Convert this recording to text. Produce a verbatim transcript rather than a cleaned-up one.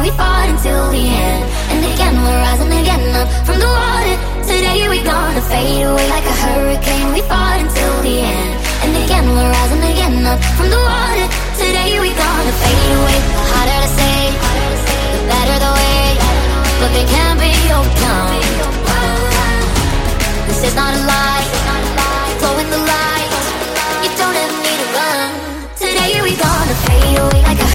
we fought until the end. And again we're rising again up from the water. Today we're gonna fade away like a hurricane. We fought until the end. And again we're rising again up from the water. Today we're gonna fade away. The harder to say, the better the way. But they can't be overcome. This is not a lie.